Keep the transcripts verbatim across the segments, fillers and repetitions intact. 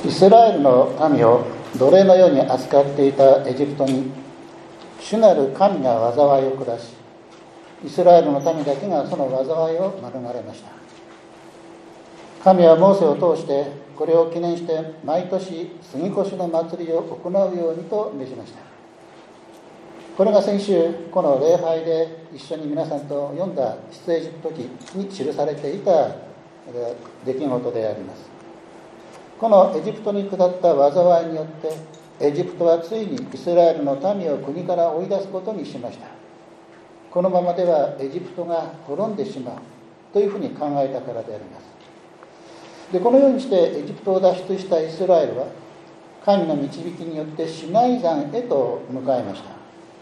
イスラエルの民を奴隷のように扱っていたエジプトに主なる神が災いを下し、イスラエルの民だけがその災いを免れました。神はモーセを通してこれを記念して毎年杉越の祭りを行うようにと命じました。これが先週この礼拝で一緒に皆さんと読んだ出エジプト記に記されていた出来事であります。このエジプトに下った災いによってエジプトはついにイスラエルの民を国から追い出すことにしました。このままではエジプトが滅んでしまうというふうに考えたからであります。でこのようにしてエジプトを脱出したイスラエルは神の導きによってシナイ山へと向かいました。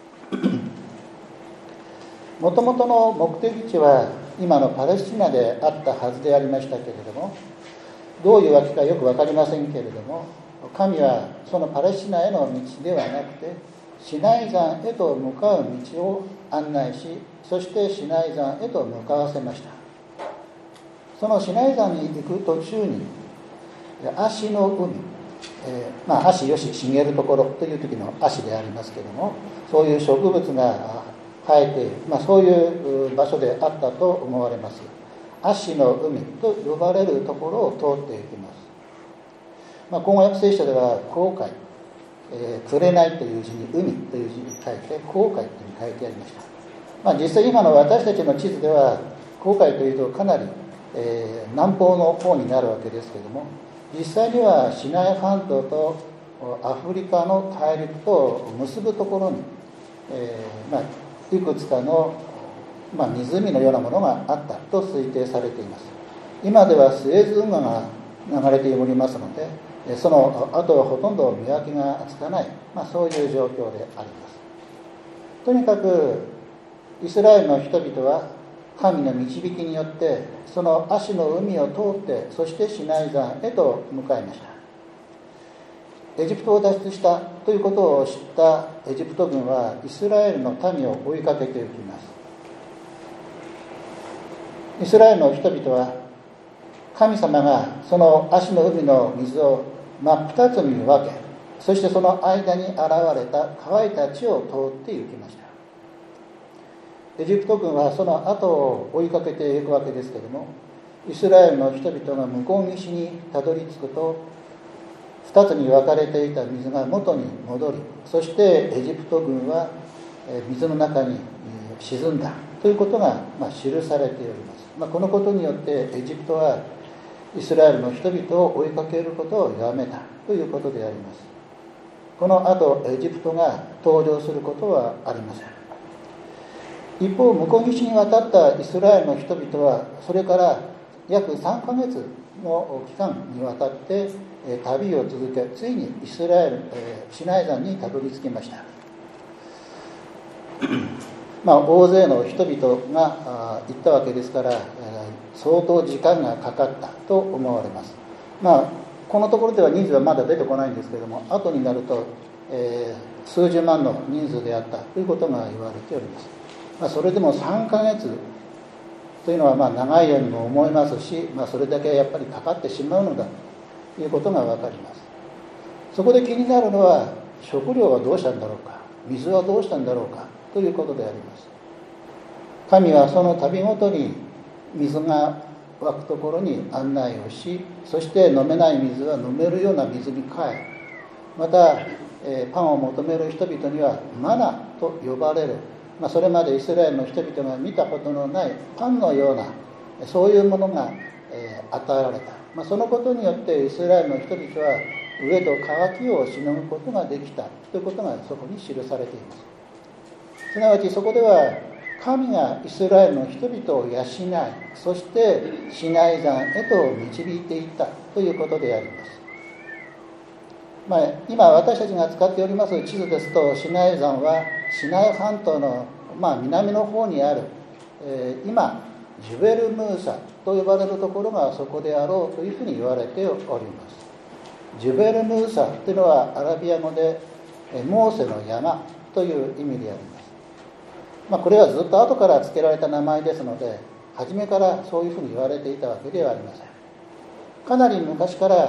もともとの目的地は今のパレスチナであったはずでありましたけれども、どういうわけかよく分かりませんけれども、神はそのパレスチナへの道ではなくてシナイ山へと向かう道を案内し、そしてシナイ山へと向かわせました。そのシナイ山に行く途中に葦の海、えー、まあ葦よし茂るところという時の葦でありますけれども、そういう植物が生えている、まあ、そういう場所であったと思われます。葦の海と呼ばれるところを通っていきます。まあ、口語訳聖書では紅海、えー、紅という字に海という字に書いて紅海というふうに書いてありました。まあ、実際今の私たちの地図では紅海というとかなり、えー、南方の方になるわけですけれども、実際にはシナイ半島とアフリカの大陸と結ぶところに、えーまあ、いくつかの、まあ、湖のようなものがあったと推定されています。今ではスエズ運河が流れておりますので、その後はほとんど見分けがつかない、まあ、そういう状況であります。とにかくイスラエルの人々は神の導きによってその葦の海を通って、そしてシナイ山へと向かいました。エジプトを脱出したということを知ったエジプト軍はイスラエルの民を追いかけていきます。イスラエルの人々は神様がその葦の海の水を真っ二つに分け、そしてその間に現れた乾いた地を通って行きました。エジプト軍はその後を追いかけていくわけですけれども、イスラエルの人々が向こう岸にたどり着くと、二つに分かれていた水が元に戻り、そしてエジプト軍は水の中に沈んだということがまあ記されております。まあ、このことによってエジプトはイスラエルの人々を追いかけることをやめたということであります。この後エジプトが登場することはありません。一方、向こう岸に渡ったイスラエルの人々はそれから約さんかげつの期間にわたって旅を続け、ついにイスラエル、えー、シナイ山にたどり着きました。まあ、大勢の人々が行ったわけですから、えー、相当時間がかかったと思われます。まあ、このところでは人数はまだ出てこないんですけれども、後になると、えー、数十万の人数であったということが言われております。まあ、それでもさんかげつというのはまあ長いようにも思いますし、まあ、それだけやっぱりかかってしまうのだということが分かります。そこで気になるのは、食料はどうしたんだろうか、水はどうしたんだろうかということであります。神はその度ごとに水が湧くところに案内をし、そして飲めない水は飲めるような水に変え、また、えー、パンを求める人々にはマナと呼ばれる、まあ、それまでイスラエルの人々が見たことのないパンのような、そういうものが、えー、与えられた。まあ、そのことによってイスラエルの人々は飢えと渇きをしのぐことができたということがそこに記されています。すなわちそこでは神がイスラエルの人々を養い、そしてシナイ山へと導いていったということであります。まあ、今私たちが使っております地図ですと、シナイ山はシナイ半島の、まあ、南の方にある、えー、今ジュベルムーサと呼ばれるところがそこであろうというふうに言われております。ジュベルムーサというのはアラビア語でモーセの山という意味であります。まあ、これはずっと後から付けられた名前ですので、初めからそういうふうに言われていたわけではありません。かなり昔から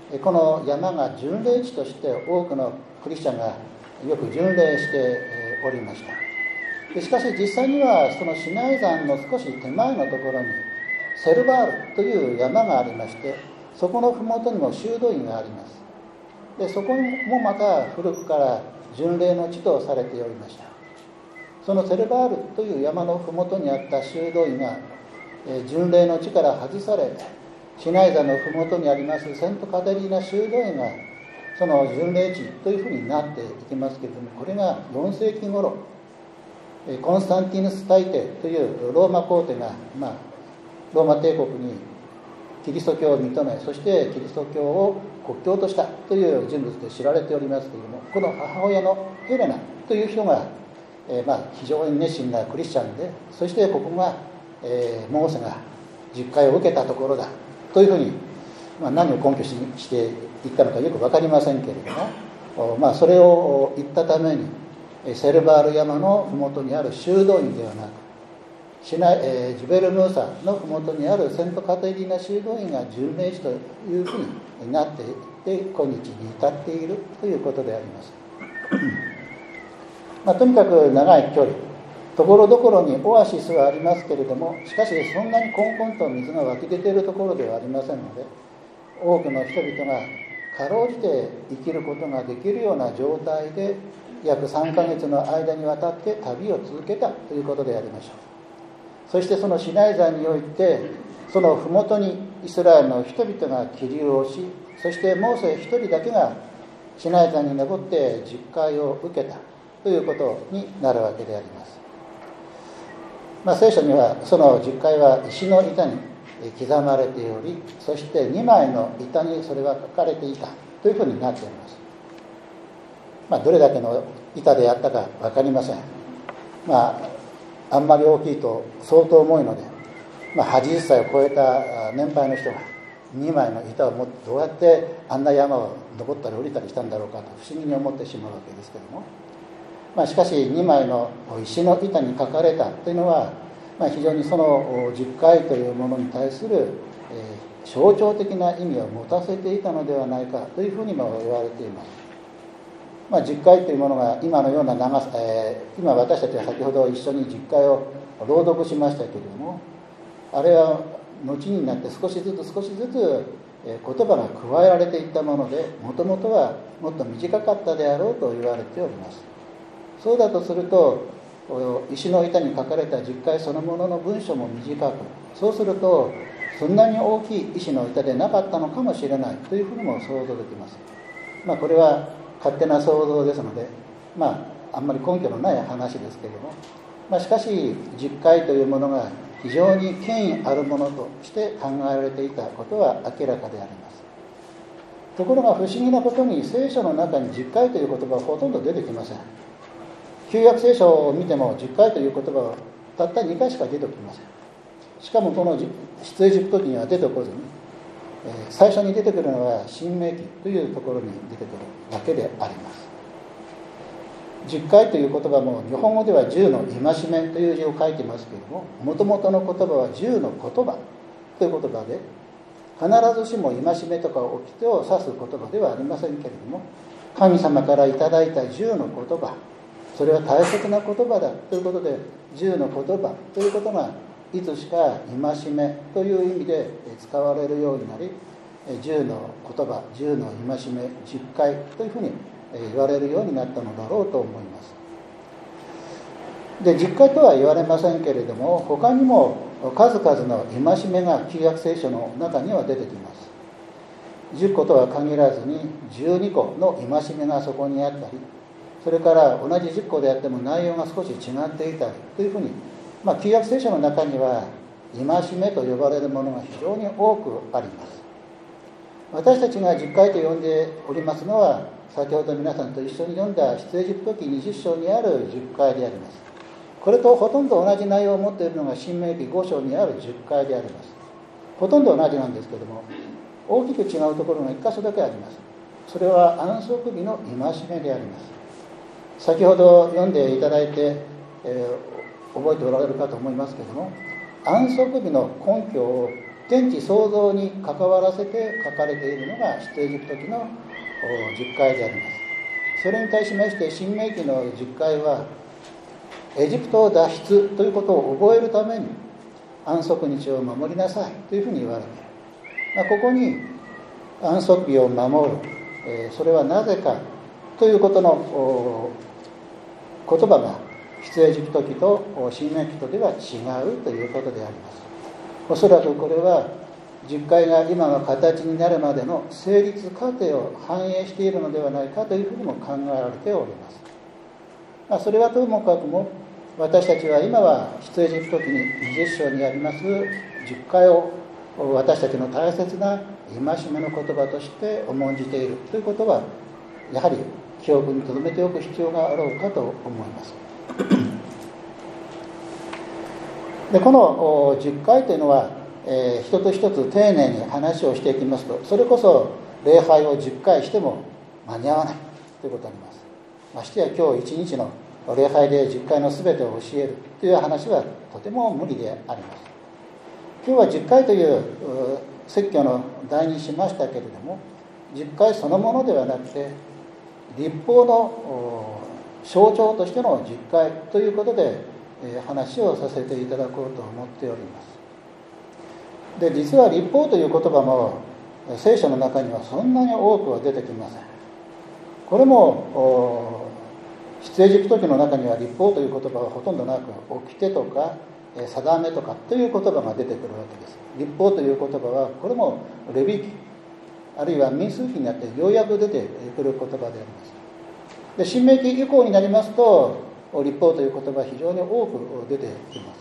この山が巡礼地として多くのクリスチャンがよく巡礼しておりました。でしかし実際にはそのシナイ山の少し手前のところにセルバールという山がありまして、そこの麓にも修道院があります。でそこもまた古くから巡礼の地とされておりました。そのセルバールという山の麓にあった修道院が巡礼の地から外されて、シナイ山の麓にありますセントカテリーナ修道院がその巡礼地というふうになっていきますけれども、これがよん世紀頃、コンスタンティヌス大帝というローマ皇帝が、まあ、ローマ帝国にキリスト教を認め、そしてキリスト教を国教としたという人物で知られておりますけれども、この母親のヘレナという人が、えーまあ、非常に熱心なクリスチャンで、そしてここが、えー、モーセが十戒を受けたところだというふうに、まあ、何を根拠にして言ったのかよく分かりませんけれども、まあ、それを言ったためにセルバール山の麓にある修道院ではなく、シナ、えー、ジュベルムーサの麓にあるセントカテリーナ修道院が巡礼地というふうになっていて、今日に至っているということであります。まあ、とにかく長い距離、ところどころにオアシスはありますけれども、しかしそんなにコンコンと水が湧き出ているところではありませんので、多くの人々がかろうじて生きることができるような状態で約さんかげつの間にわたって旅を続けたということでありましょう。そしてそのシナイ山において、その麓にイスラエルの人々が起立をし、そしてモーセ一人だけがシナイ山に登って十戒を受けたということになるわけであります。まあ、聖書にはその十戒は石の板に刻まれており、そしてにまいの板にそれが書かれていたというふうになっております。まあ、どれだけの板であったか分かりません。まあ、あんまり大きいと相当重いので、まあ、はちじゅっさいを超えた年配の人がにまいの板を持ってどうやってあんな山を登ったり降りたりしたんだろうかと不思議に思ってしまうわけですけども、まあ、しかしにまいの石の板に書かれたというのは、まあ、非常にその十戒というものに対する、えー、象徴的な意味を持たせていたのではないかというふうにも言われています。まあ、十戒というものが今のような長さ、えー、今私たちは先ほど一緒に十戒を朗読しましたけれども、あれは後になって少しずつ少しずつ言葉が加えられていったもので、もともとはもっと短かったであろうと言われております。そうだとすると、石の板に書かれた十戒そのものの文章も短く、そうするとそんなに大きい石の板でなかったのかもしれないというふうにも想像できます。まあ、これは勝手な想像ですので、まあ、あんまり根拠のない話ですけれども、まあ、しかし十戒というものが非常に権威あるものとして考えられていたことは明らかであります。ところが不思議なことに、聖書の中に十戒という言葉はほとんど出てきません。旧約聖書を見ても十戒という言葉はたったにかいしか出てきません。しかもこの出エジプト記には出てこずに、最初に出てくるのは新明記というところに出てくるだけであります。十戒という言葉も日本語では十の戒めという字を書いてますけれども、もともとの言葉は十の言葉という言葉で、必ずしも戒めとか掟を指す言葉ではありませんけれども、神様からいただいた十の言葉、それは大切な言葉だということで、十の言葉ということがいつしか戒めという意味で使われるようになり、十の言葉、十の戒め、十戒というふうに言われるようになったのだろうと思います。で、十戒とは言われませんけれども、他にも数々の戒めが旧約聖書の中には出てきます。じゅっことは限らずにじゅうにこの戒めがそこにあったり、それから同じじゅっこであっても内容が少し違っていたりというふうに、まあ、旧約聖書の中には戒めと呼ばれるものが非常に多くあります。私たちが十戒と呼んでおりますのは、先ほど皆さんと一緒に読んだ出エジプト記にじゅっしょうにある十戒であります。これとほとんど同じ内容を持っているのが新明記ごしょうにある十戒であります。ほとんど同じなんですけれども、大きく違うところが一箇所だけあります。それは安息日の戒めであります。先ほど読んでいただいて、えー、覚えておられるかと思いますけれども、安息日の根拠を天地創造に関わらせて書かれているのが出エジプト記の十戒であります。それに対しまして新明記の十戒は、エジプトを脱出ということを覚えるために安息日を守りなさいというふうに言われている。まあ、ここに安息日を守る、えー、それはなぜかということの言葉が出エジプト記と新明記とでは違うということであります。おそらくこれは十戒が今の形になるまでの成立過程を反映しているのではないかというふうにも考えられております。まあ、それはともかくも、私たちは今は出エジプト記ににじゅっ章にあります十戒を私たちの大切な戒めの言葉として重んじているということは、やはり記憶に留めておく必要があろうかと思います。でこの十戒というのは、えー、一つ一つ丁寧に話をしていきますと、それこそ礼拝をじゅっかいしても間に合わないということになります。ましてや今日一日の礼拝でじゅっかいのすべてを教えるという話はとても無理であります。今日はじゅっかいという説教の題にしましたけれども、じゅっかいそのものではなくて、律法の象徴としてのじゅっかいということで話をさせていただこうと思っております。で、実は律法という言葉も聖書の中にはそんなに多くは出てきません。これも出エジプト記の中には律法という言葉はほとんどなく、掟とか定めとかという言葉が出てくるわけです。律法という言葉はこれもレビ記あるいは民数記になってようやく出てくる言葉であります。で、新明記以降になりますと律法という言葉は非常に多く出てきます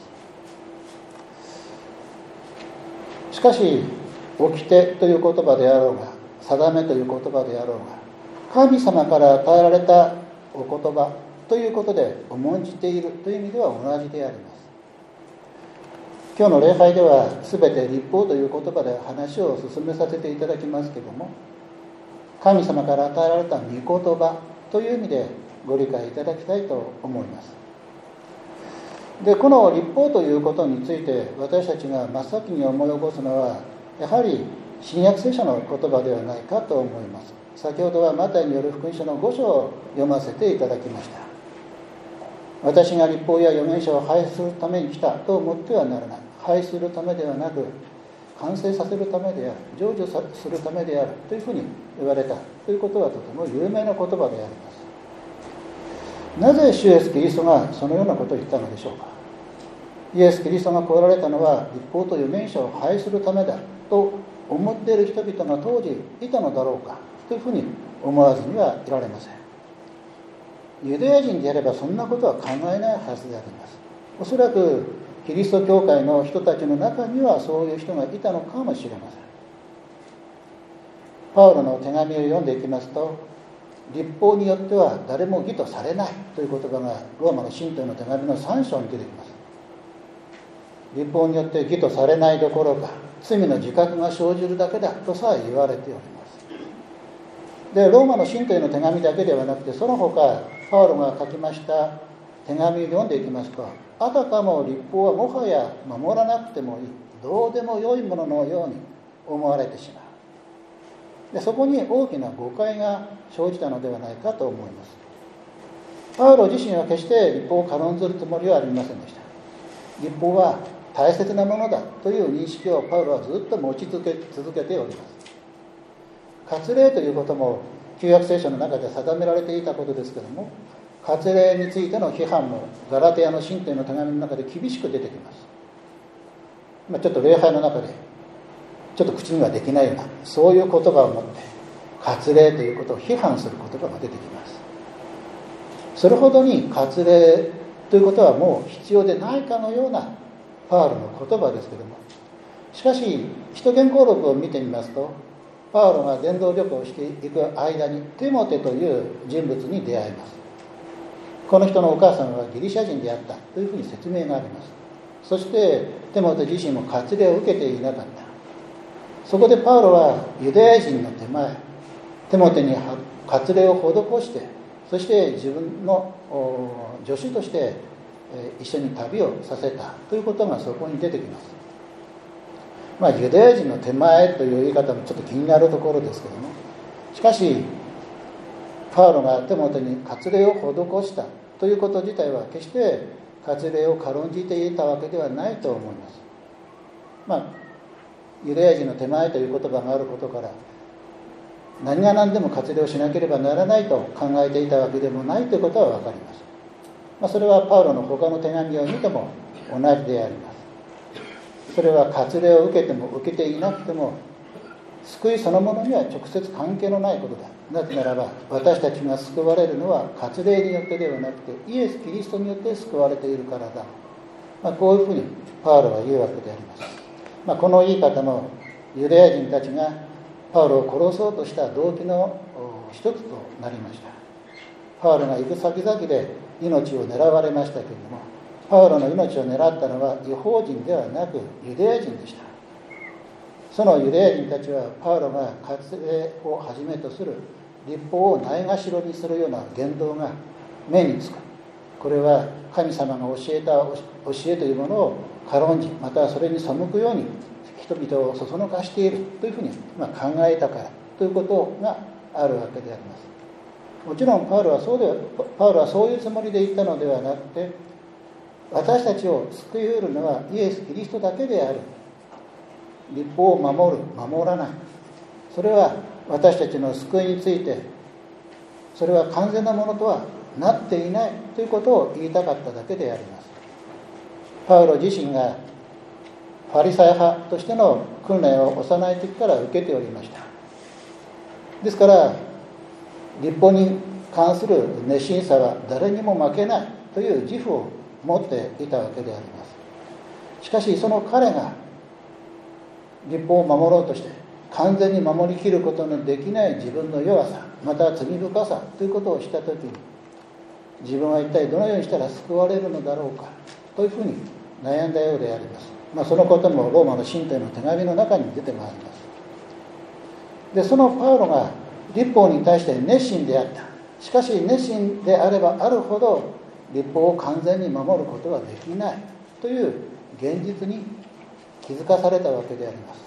。しかし掟という言葉であろうが、定めという言葉であろうが、神様から与えられたお言葉ということで重んじているという意味では同じであります。今日の礼拝では全て律法という言葉で話を進めさせていただきますけれども、神様から与えられた御言葉という意味でご理解いただきたいと思います。で、この律法ということについて私たちが真っ先に思い起こすのは、やはり新約聖書の言葉ではないかと思います。先ほどはマタイによる福音書のご章を読ませていただきました。私が律法や預言書を廃するために来たと思ってはならない。廃するためではなく、完成させるためである、成就するためであるというふうに言われたということはとても有名な言葉であります。なぜ主イエスキリストがそのようなことを言ったのでしょうか。イエスキリストが来られたのは律法という預言書を廃するためだと思っている人々が当時いたのだろうかというふうに思わずにはいられません。ユダヤ人であればそんなことは考えないはずであります。おそらくキリスト教会の人たちの中にはそういう人がいたのかもしれません。パウロの手紙を読んでいきますと、律法によっては誰も義とされないという言葉がローマの信徒の手紙のさん章に出てきます。律法によって義とされないどころか罪の自覚が生じるだけだとさえ言われております。で、ローマの信徒への手紙だけではなくて、その他パウロが書きました手紙を読んでいきますと、あたかも律法はもはや守らなくてもいい、どうでもよいもののように思われてしまう。で、そこに大きな誤解が生じたのではないかと思います。パウロ自身は決して律法を軽んずるつもりはありませんでした。律法は大切なものだという認識をパウロはずっと持ち続け、続けております。割礼ということも旧約聖書の中で定められていたことですけれども、割礼についての批判もガラテヤの信徒への手紙の中で厳しく出てきます。まあ、ちょっと礼拝の中でちょっと口にはできないようなそういう言葉を持って割礼ということを批判する言葉が出てきます。それほどに割礼ということはもう必要でないかのようなパウロの言葉ですけれども、しかし使徒言行録を見てみますと、パウロが伝道旅行をしていく間にテモテという人物に出会います。この人のお母さんはギリシャ人であったというふうに説明があります。そしてテモテ自身も割礼を受けていなかった。そこでパウロはユダヤ人の手前、テモテに割礼を施して、そして自分の助手として一緒に旅をさせたということがそこに出てきます。 まあ、ユダヤ人の手前という言い方もちょっと気になるところですけども、しかしパウロが手元に割礼を施したということ自体は決して割礼を軽んじていたわけではないと思います。まあ、ユダヤ人の手前という言葉があることから何が何でも割礼をしなければならないと考えていたわけでもないということは分かります。まあ、それはパウロの他の手紙を見ても同じであります。それは割礼を受けても受けていなくても救いそのものには直接関係のないことだ。なぜならば私たちが救われるのは割礼によってではなくてイエス・キリストによって救われているからだ。まあ、こういうふうにパウロは言うわけであります。まあ、この言い方もユダヤ人たちがパウロを殺そうとした動機の一つとなりました。パウロが行く先々で命を狙われましたけれども、パウロの命を狙ったのは異邦人ではなくユダヤ人でした。そのユダヤ人たちはパウロが割礼をはじめとする律法をないがしろにするような言動が目につく。これは神様が教えた教えというものを軽んじ、またはそれに背くように人々をそそのかしているというふうに考えたからということがあるわけであります。もちろんパウロはそうでパウロはそういうつもりで言ったのではなくて、私たちを救い得るのはイエス・キリストだけである。律法を守る、守らない、それは私たちの救いについてそれは完全なものとはなっていないということを言いたかっただけであります。パウロ自身がファリサイ派としての訓練を幼い時から受けておりました。ですから律法に関する熱心さは誰にも負けないという自負を持っていたわけであります。しかしその彼が律法を守ろうとして完全に守りきることのできない自分の弱さ、また罪深さということをしたときに、自分は一体どのようにしたら救われるのだろうかというふうに悩んだようであります。まあ、そのこともローマの信徒への手紙の中に出てまいります。で、そのパウロが律法に対して熱心であった。しかし熱心であればあるほど律法を完全に守ることはできないという現実に気づかされたわけであります。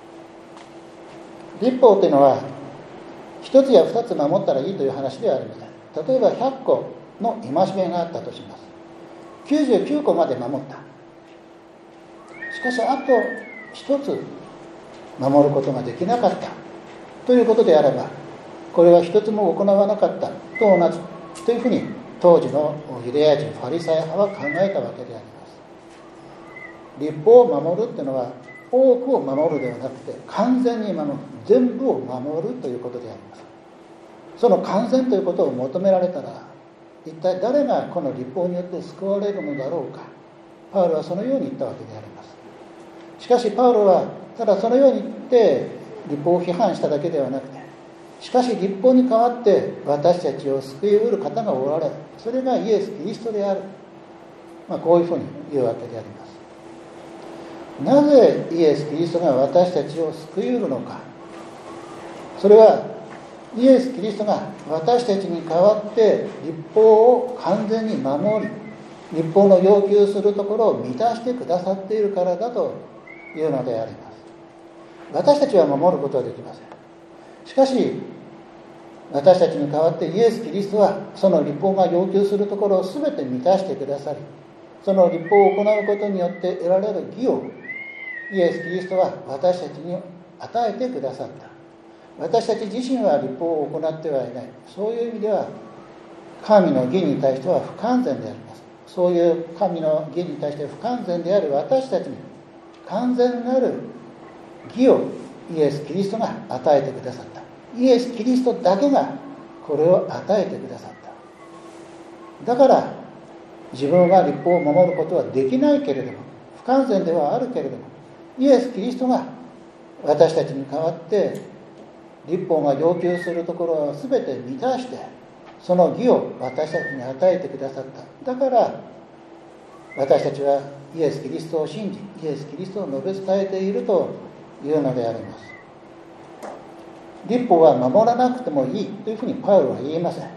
律法というのは一つや二つ守ったらいいという話ではありません。例えばひゃっこの戒めがあったとします。きゅうじゅうきゅうこまで守った。しかしあと一つ守ることができなかったということであれば、これは一つも行わなかったと同じというふうに当時のユダヤ人ファリサイ派は考えたわけであります。律法を守るというのは多くを守るではなくて完全に守る、全部を守るということであります。その完全ということを求められたら一体誰がこの律法によって救われるのだろうか。パウロはそのように言ったわけであります。しかしパウロはただそのように言って律法を批判しただけではなくて、しかし律法に代わって私たちを救い得る方がおられる、それがイエス・キリストである、まあ、こういうふうに言うわけであります。なぜイエス・キリストが私たちを救い得るのか。それはイエス・キリストが私たちに代わって律法を完全に守り、律法の要求するところを満たしてくださっているからだというのであります。私たちは守ることはできません。しかし私たちに代わってイエス・キリストはその律法が要求するところを全て満たしてくださり、その律法を行うことによって得られる義をイエス・キリストは私たちに与えてくださった。私たち自身は律法を行ってはいない。そういう意味では神の義に対しては不完全であります。そういう神の義に対して不完全である私たちに完全なる義をイエス・キリストが与えてくださった。イエス・キリストだけがこれを与えてくださった。だから自分が律法を守ることはできないけれども、不完全ではあるけれども、イエス・キリストが私たちに代わって律法が要求するところを全て満たしてその義を私たちに与えてくださった。だから私たちはイエス・キリストを信じ、イエス・キリストを述べ伝えているというのであります。律法は守らなくてもいいというふうにパウロは言いません。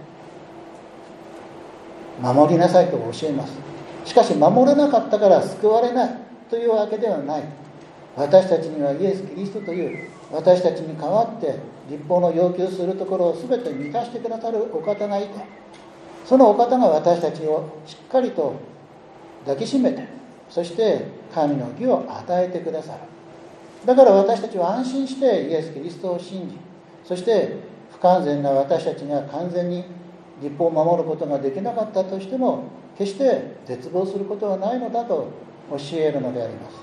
守りなさいと教えます。しかし守れなかったから救われないというわけではない。 私たちにはイエス・キリストという私たちに代わって律法の要求するところを全て満たしてくださるお方がいて、そのお方が私たちをしっかりと抱きしめて、そして神の義を与えてくださる。だから私たちは安心してイエス・キリストを信じ、そして不完全な私たちが完全に律法を守ることができなかったとしても、決して絶望することはないのだと教えるのであります。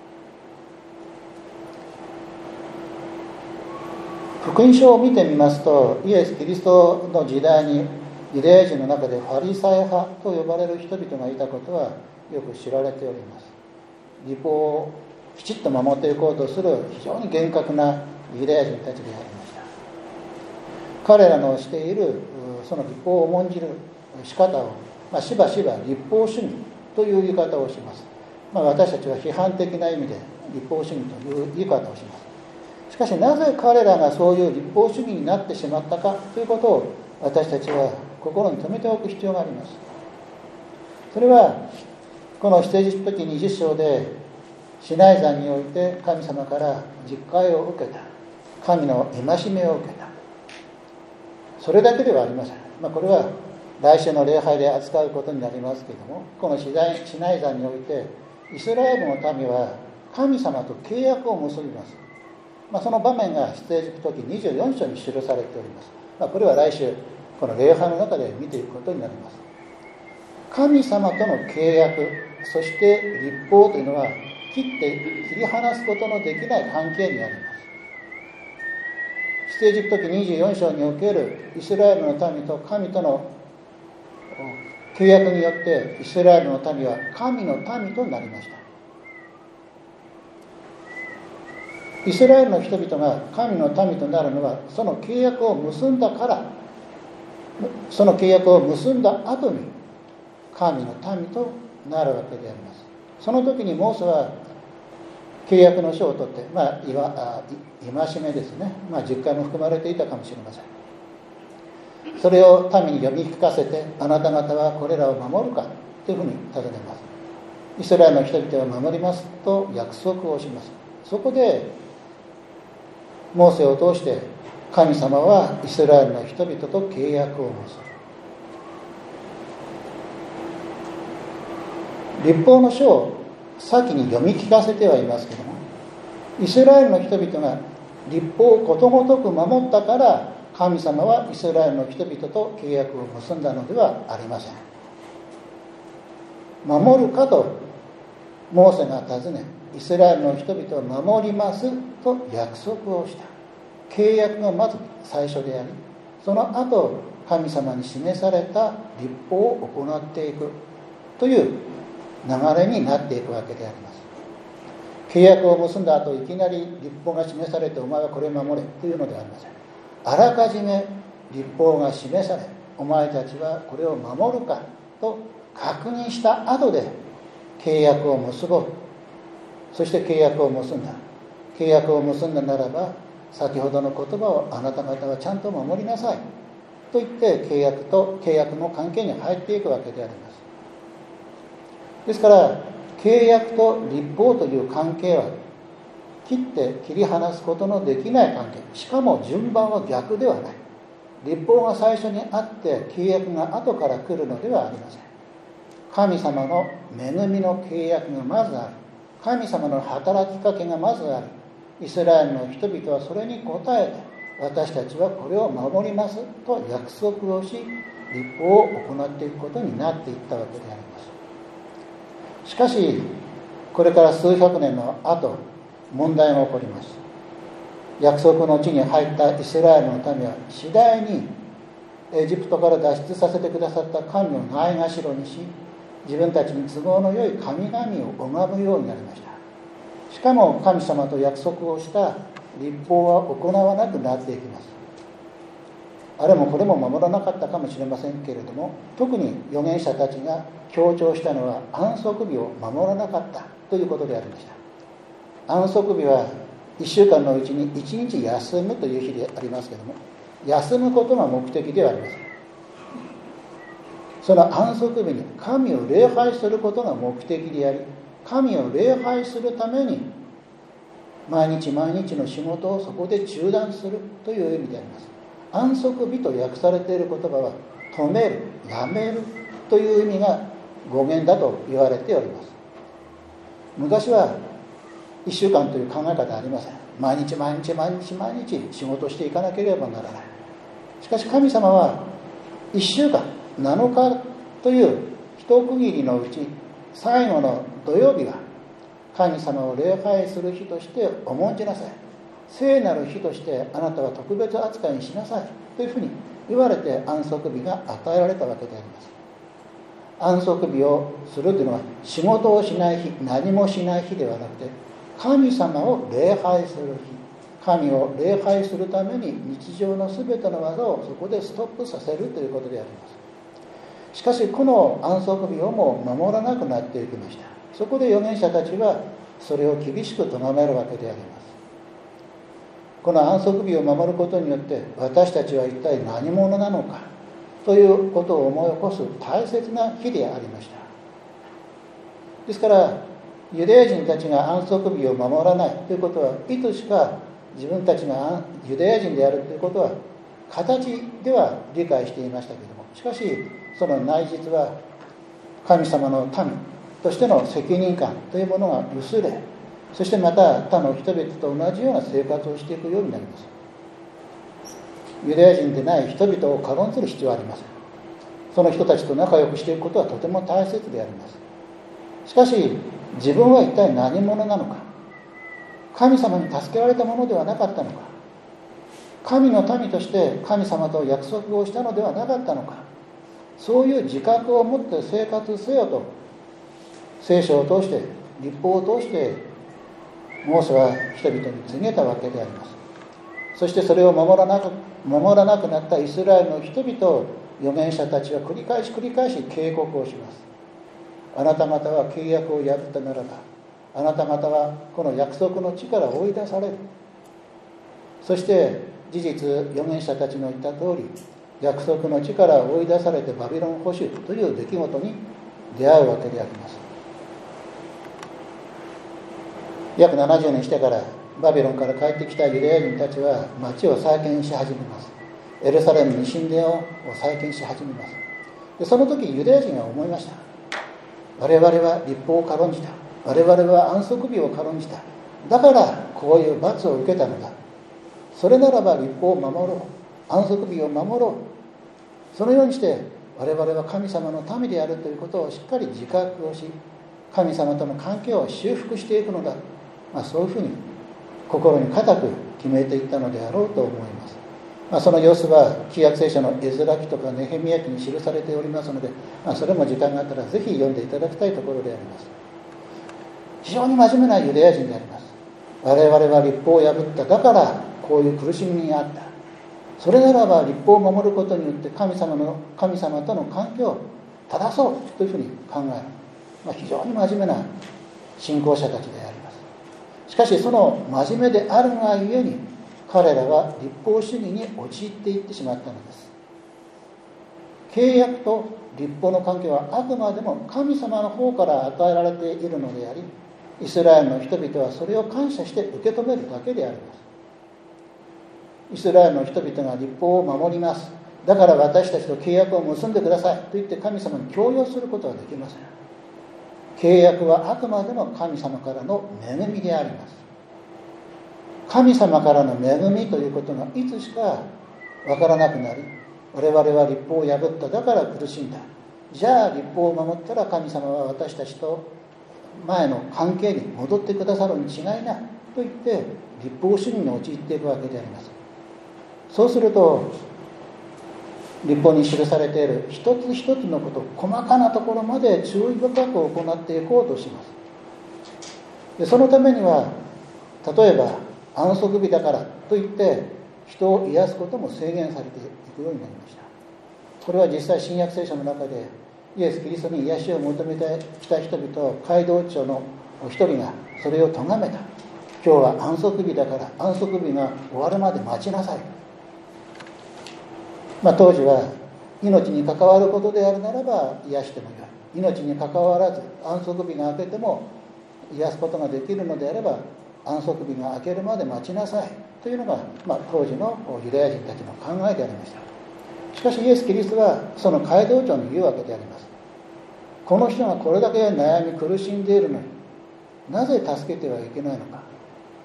福音書を見てみますと、イエス・キリストの時代にユダヤ人の中でファリサイ派と呼ばれる人々がいたことはよく知られております。律法をきちっと守っていこうとする非常に厳格なユダヤ人たちでありました。彼らのしているその律法を重んじる仕方を、まあ、しばしば律法主義という言い方をします。まあ、私たちは批判的な意味で律法主義という言い方をします。しかしなぜ彼らがそういう律法主義になってしまったかということを私たちは心に留めておく必要があります。それはこの出エジプト記にじゅっ章でシナイ山において神様から実戒を受けた、神の戒めを受けた、それだけではありません。まあ、これは来週の礼拝で扱うことになりますけれども、このシナイ山においてイスラエルの民は神様と契約を結びます。まあ、その場面が出エジプト記にじゅうよん章に記されております。まあ、これは来週この礼拝の中で見ていくことになります。神様との契約、そして律法というのは切って切り離すことのできない関係にあります。出エジプト記にじゅうよん章におけるイスラエルの民と神との契約によってイスラエルの民は神の民となりました。イスラエルの人々が神の民となるのはその契約を結んだから、その契約を結んだ後に神の民となるわけであります。その時にモーセは契約の書を取って、まあ、いわあ戒めですね、まあ、実戒も含まれていたかもしれません。それを民に読み聞かせて、あなた方はこれらを守るかというふうに尋ねます。イスラエルの人々は守りますと約束をします。そこでモーセを通して神様はイスラエルの人々と契約を結ぶ。律法の書を先に読み聞かせてはいますけども、イスラエルの人々が律法をことごとく守ったから神様はイスラエルの人々と契約を結んだのではありません。守るかとモーセが尋ね、イスラエルの人々は守りますと約束をした。契約がまず最初であり、その後神様に示された律法を行っていくという流れになっていくわけであります。契約を結んだ後いきなり律法が示されてお前はこれを守れというのではありません。あらかじめ律法が示され、お前たちはこれを守るかと確認した後で契約を結ぼう。そして契約を結んだ。契約を結んだならば、先ほどの言葉をあなた方はちゃんと守りなさいと言って契約と契約の関係に入っていくわけであります。ですから契約と律法という関係は切って切り離すことのできない関係、しかも順番は逆ではない。律法が最初にあって契約が後から来るのではありません。神様の恵みの契約がまずある。神様の働きかけがまずある。イスラエルの人々はそれに応えて、私たちはこれを守りますと約束をし、律法を行っていくことになっていったわけであります。しかしこれから数百年の後、問題が起こります。約束の地に入ったイスラエルの民は次第にエジプトから脱出させてくださった神をないがしろにし、自分たちに都合の良い神々を拝むようになりました。しかも神様と約束をした律法は行わなくなっていきます。あれもこれも守らなかったかもしれませんけれども、特に預言者たちが強調したのは安息日を守らなかったということでありました。安息日はいっしゅうかんのうちにいちにち休むという日でありますけれども、休むことが目的ではありません。その安息日に神を礼拝することが目的であり、神を礼拝するために毎日毎日の仕事をそこで中断するという意味であります。安息日と訳されている言葉は止める、やめるという意味が語源だと言われております。昔はいっしゅうかんという考え方はありません。毎日毎日毎日毎日仕事していかなければならない。しかし神様はいっしゅうかんなのかという一区切りのうち最後の土曜日は神様を礼拝する日として重んじなさい、聖なる日としてあなたは特別扱いにしなさいというふうに言われて安息日が与えられたわけであります。安息日をするというのは仕事をしない日、何もしない日ではなくて神様を礼拝する日、神を礼拝するために日常のすべての技をそこでストップさせるということであります。しかしこの安息日をも守らなくなっていきました。そこで預言者たちはそれを厳しく咎めるわけであります。この安息日を守ることによって私たちは一体何者なのかということを思い起こす大切な日でありました。ですからユダヤ人たちが安息日を守らないということはいつしか自分たちがユダヤ人であるということは形では理解していましたけれども、しかしその内実は神様の民としての責任感というものが薄れ、そしてまた他の人々と同じような生活をしていくようになります。ユダヤ人でない人々を軽んずる必要はありません。その人たちと仲良くしていくことはとても大切であります。しかし自分は一体何者なのか、神様に助けられたものではなかったのか、神の民として神様と約束をしたのではなかったのか、そういう自覚を持って生活せよと聖書を通して律法を通してモーセは人々に告げたわけであります。そしてそれを守らなく、守らなくなったイスラエルの人々を預言者たちは繰り返し繰り返し警告をします。あなた方は契約を破ったならばあなた方はこの約束の地から追い出される。そして事実預言者たちの言った通り約束の地から追い出されてバビロン捕囚という出来事に出会うわけであります。約ななじゅうねんしてからバビロンから帰ってきたユダヤ人たちは町を再建し始めます。エルサレムに神殿を再建し始めます。でその時ユダヤ人は思いました。我々は律法を軽んじた、我々は安息日を軽んじた、だからこういう罰を受けたのだ。それならば律法を守ろう、安息日を守ろう、そのようにして我々は神様の民であるということをしっかり自覚をし、神様との関係を修復していくのだ、まあ、そういうふうに心に固く決めていったのであろうと思います。まあ、その様子は旧約聖書のエズラ記とかネヘミヤ記に記されておりますので、まあ、それも時間があったらぜひ読んでいただきたいところであります。非常に真面目なユダヤ人であります。我々は律法を破った、だからこういう苦しみにあった。それならば律法を守ることによって神様の神様との関係を正そうというふうに考える、まあ、非常に真面目な信仰者たちであります。しかしその真面目であるがゆえに彼らは律法主義に陥っていってしまったのです。契約と律法の関係はあくまでも神様の方から与えられているのであり、イスラエルの人々はそれを感謝して受け止めるだけであります。イスラエルの人々が律法を守ります、だから私たちと契約を結んでくださいと言って神様に強要することはできません。契約はあくまでも神様からの恵みであります。神様からの恵みということがいつしかわからなくなり、我々は律法を破った、だから苦しんだ、じゃあ律法を守ったら神様は私たちと前の関係に戻ってくださるに違いないと言って律法主義に陥っていくわけであります。そうすると律法に記されている一つ一つのこと、細かなところまで注意深く行っていこうとします。でそのためには例えば安息日だからといって人を癒すことも制限されていくようになりました。これは実際新約聖書の中でイエス・キリストに癒しを求めてきた人々を街道長のお一人がそれを咎めた。今日は安息日だから安息日が終わるまで待ちなさい。まあ、当時は命に関わることであるならば癒してもよい、命に関わらず安息日が明けても癒すことができるのであれば安息日が明けるまで待ちなさいというのが、まあ、当時のユダヤ人たちの考えでありました。しかしイエス・キリストはその街道長に言うわけであります。この人がこれだけ悩み苦しんでいるのになぜ助けてはいけないのか。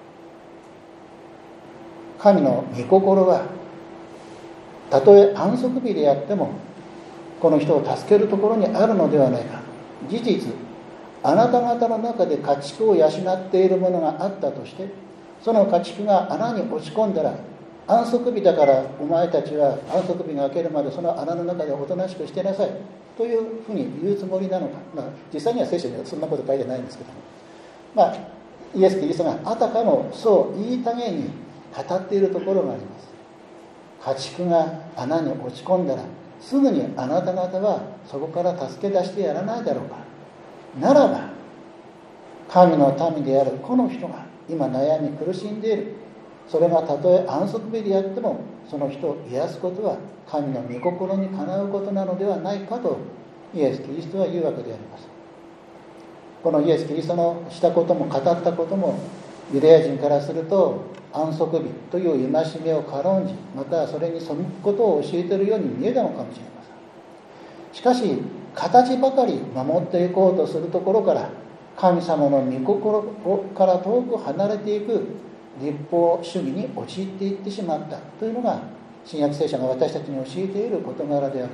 神の御心はたとえ安息日であってもこの人を助けるところにあるのではないか。事実あなた方の中で家畜を養っているものがあったとして、その家畜が穴に落ち込んだら、安息日だからお前たちは安息日が明けるまでその穴の中でおとなしくしてなさいというふうに言うつもりなのか、まあ、実際には聖書にはそんなこと書いてないんですけども、まあ、イエス・キリストがあたかもそう言いたげに語っているところがあります。家畜が穴に落ち込んだらすぐにあなた方はそこから助け出してやらないだろうか。ならば神の民であるこの人が今悩み苦しんでいる、それがたとえ安息日であってもその人を癒すことは神の御心にかなうことなのではないかとイエス・キリストは言うわけであります。このイエス・キリストのしたことも語ったこともユダヤ人からすると安息日という戒めを軽んじ、またそれに背くことを教えているように見えたのかもしれません。しかし形ばかり守っていこうとするところから神様の御心から遠く離れていく律法主義に陥っていってしまったというのが新約聖書が私たちに教えている事柄であります。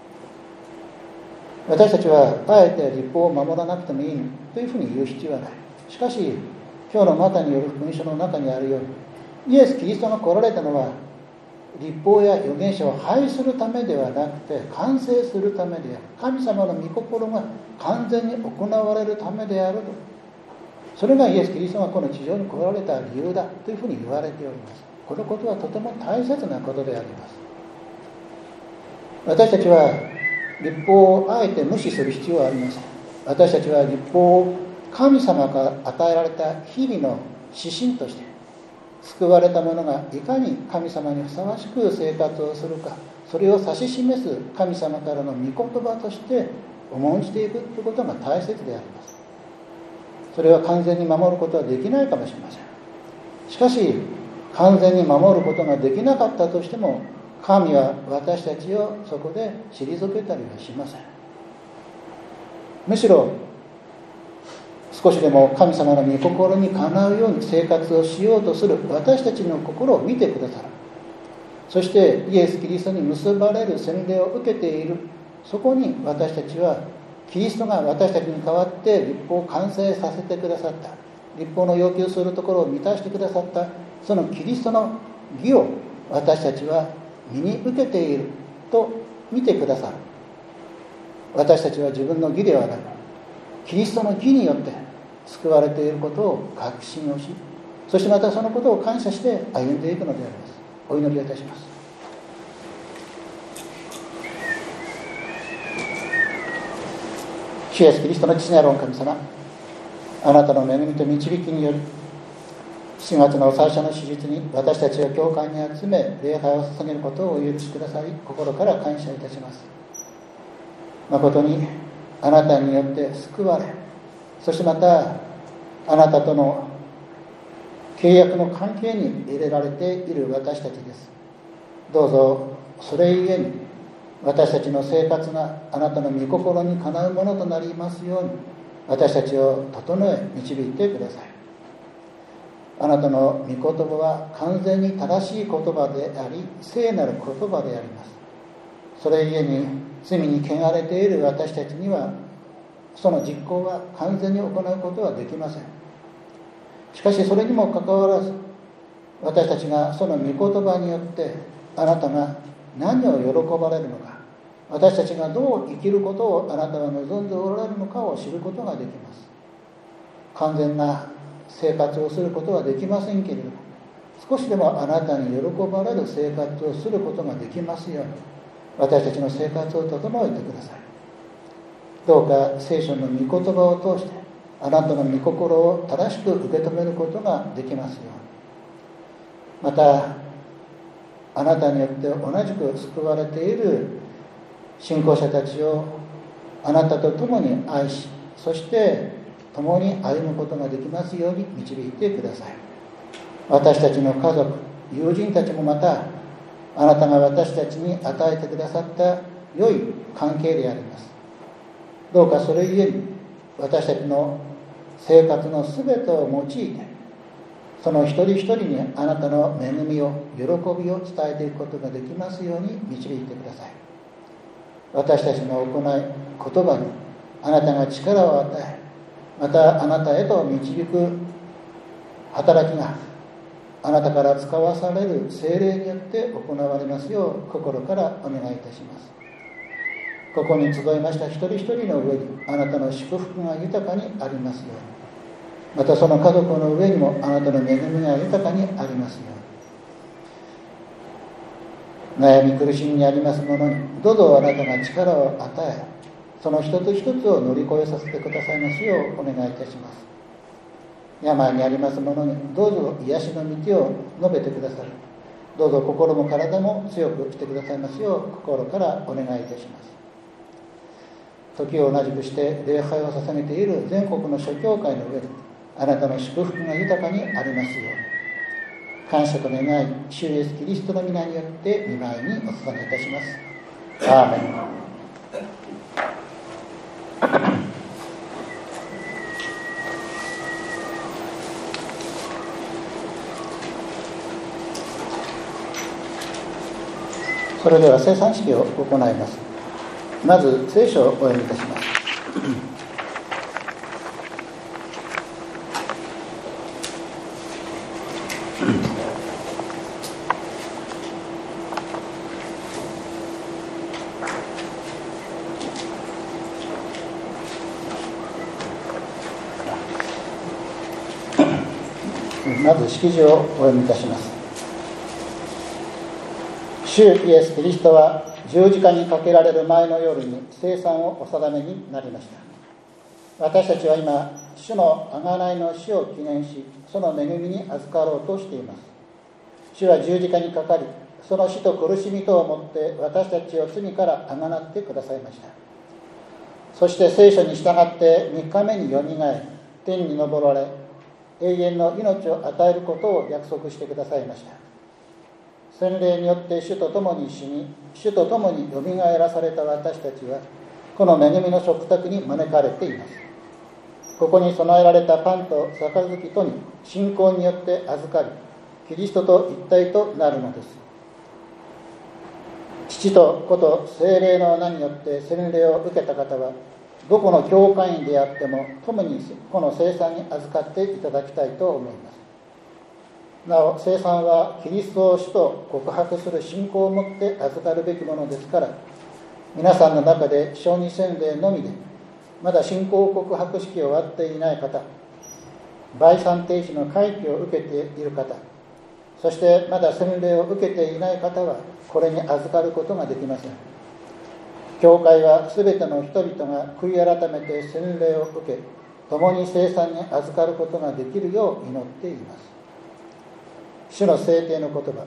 私たちはあえて律法を守らなくてもいいというふうに言う必要はない。しかし今日のマタイによる福音書の中にあるように、イエス・キリストが来られたのは律法や預言者を廃するためではなくて完成するためである。神様の御心が完全に行われるためであると。それがイエス・キリストがこの地上に来られた理由だというふうに言われております。このことはとても大切なことであります。私たちは律法をあえて無視する必要はありません。私たちは律法を神様から与えられた日々の指針として救われた者がいかに神様にふさわしく生活をするか、それを指し示す神様からの御言葉として重んじていくということが大切であります。それは完全に守ることはできないかもしれません。しかし完全に守ることができなかったとしても神は私たちをそこで退けたりはしません。むしろ少しでも神様の御心にかなうように生活をしようとする私たちの心を見てくださる。そしてイエス・キリストに結ばれる洗礼を受けている、そこに私たちはキリストが私たちに代わって律法を完成させてくださった、律法の要求するところを満たしてくださったそのキリストの義を私たちは身に受けていると見てくださる。私たちは自分の義ではなくキリストの義によって救われていることを確信をし、そしてまたそのことを感謝して歩んでいくのであります。お祈りいたします。主イエスキリストの父なる御神様、あなたの恵みと導きによりしがつの最初の手術に私たちを教会に集め礼拝を捧げることをお許しくださり、心から感謝いたします。誠にあなたによって救われ、そしてまたあなたとの契約の関係に入れられている私たちです。どうぞそれゆえに私たちの生活があなたの御心にかなうものとなりますように私たちを整え導いてください。あなたの御言葉は完全に正しい言葉であり聖なる言葉であります。それゆえに罪に汚れている私たちにはその実行は完全に行うことはできません。しかしそれにもかかわらず私たちがその御言葉によってあなたが何を喜ばれるのか、私たちがどう生きることをあなたは望んでおられるのかを知ることができます。完全な生活をすることはできませんけれども、少しでもあなたに喜ばれる生活をすることができますように私たちの生活を整えてください。どうか聖書の御言葉を通してあなたの御心を正しく受け止めることができますように、またあなたによって同じく救われている信仰者たちをあなたと共に愛し、そして共に歩むことができますように導いてください。私たちの家族、友人たちもまた、あなたが私たちに与えてくださった良い関係であります。どうかそれゆえに私たちの生活のすべてを用いて、その一人一人にあなたの恵みを、喜びを伝えていくことができますように導いてください。私たちの行い、言葉にあなたが力を与え、またあなたへと導く働きがあなたから使わされる聖霊によって行われますよう心からお願いいたします。ここに集いました一人一人の上にあなたの祝福が豊かにありますように、またその家族の上にもあなたの恵みが豊かにありますように、悩み苦しみにあります者にどうぞあなたが力を与え、その一つ一つを乗り越えさせてくださいますようお願いいたします。病にあります者にどうぞ癒しの道を述べてくださる。どうぞ心も体も強くしてくださいますよう心からお願いいたします。時を同じくして礼拝を捧げている全国の諸教会の上であなたの祝福が豊かにありますように、感謝と願い、主イエスキリストの皆によって御前にお捧げいたします。アーメン。それでは聖餐式を行います。まず聖書をお読みいたします。まず式辞をお読みいたします。主イエス・キリストは十字架にかけられる前の夜に聖餐をお定めになりました。私たちは今、主の贖いの死を記念し、その恵みに預かろうとしています。主は十字架にかかり、その死と苦しみとをもって私たちを罪からあがなってくださいました。そして聖書に従ってみっかめによみがえり、天に昇られ、永遠の命を与えることを約束してくださいました。洗礼によって主と共に死に、主と共によみがえらされた私たちは、この恵みの食卓に招かれています。ここに備えられたパンと杯とに信仰によって預かり、キリストと一体となるのです。父と子と聖霊の名によって洗礼を受けた方は、どこの教会員であっても共にこの聖餐に預かっていただきたいと思います。なお、聖餐はキリストを主と告白する信仰を持って預かるべきものですから、皆さんの中で小児洗礼のみでまだ信仰告白式を終わっていない方、売産停止の回帰を受けている方、そしてまだ洗礼を受けていない方はこれに預かることができません。教会はすべての人々が悔い改めて洗礼を受け、共に聖餐に預かることができるよう祈っています。主の聖典の言葉。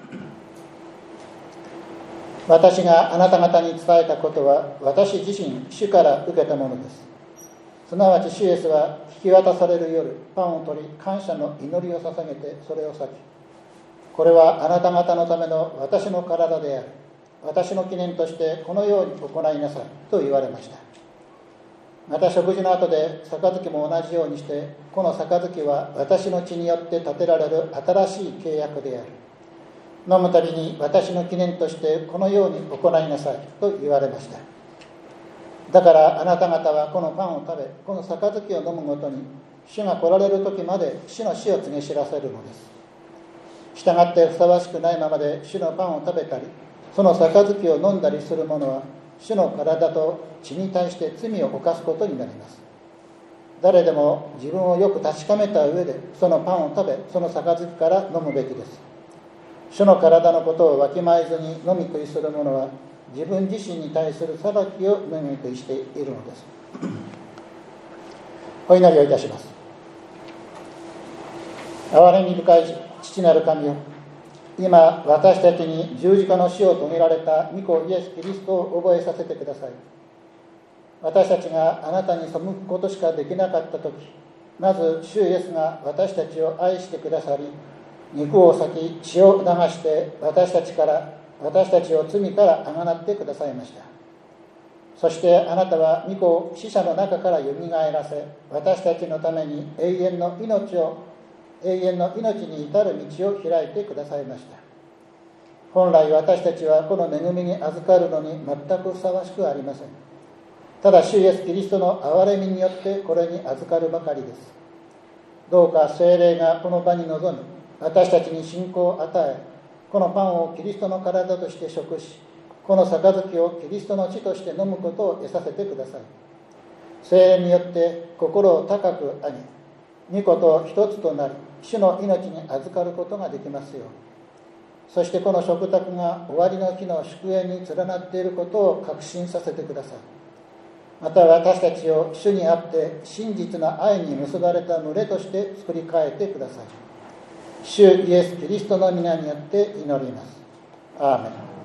私があなた方に伝えたことは、私自身主から受けたものです。すなわち主イエスは引き渡される夜、パンを取り感謝の祈りを捧げてそれを裂き、これはあなた方のための私の体である。私の記念としてこのように行いなさいと言われました。また食事の後で杯も同じようにして、この杯は私の血によって立てられる新しい契約である。飲むたびに私の記念としてこのように行いなさいと言われました。だからあなた方はこのパンを食べ、この杯を飲むごとに、主が来られる時まで主の死を告げ知らせるのです。したがってふさわしくないままで主のパンを食べたり、その杯を飲んだりする者は、主の体と血に対して罪を犯すことになります。誰でも自分をよく確かめた上で、そのパンを食べ、その杯から飲むべきです。主の体のことをわきまえずに飲み食いする者は、自分自身に対する裁きを飲み食いしているのです。お祈りをいたします。憐れみ深い父なる神よ、今私たちに十字架の死を遂げられた御子イエス・キリストを覚えさせてください。 私たちがあなたに背くことしかできなかったとき、まず主イエスが私たちを愛してくださり、肉を裂き血を流して私たちから私たちを罪からあがなってくださいました。そしてあなたは御子を死者の中からよみがえらせ、私たちのために永遠の命を永遠の命に至る道を開いてくださいました。本来私たちはこの恵みに預かるのに全くふさわしくありません。ただ主イエスキリストの憐れみによってこれに預かるばかりです。どうか聖霊がこの場に臨み、私たちに信仰を与え、このパンをキリストの体として食し、この杯をキリストの血として飲むことを得させてください。聖霊によって心を高く上げ、御子と一つとなり、主の命に預かることができますよう。そしてこの食卓が終わりの日の祝宴に連なっていることを確信させてください。また私たちを主にあって真実な愛に結ばれた群れとして作り変えてください。主イエス・キリストの皆によって祈ります。アーメン。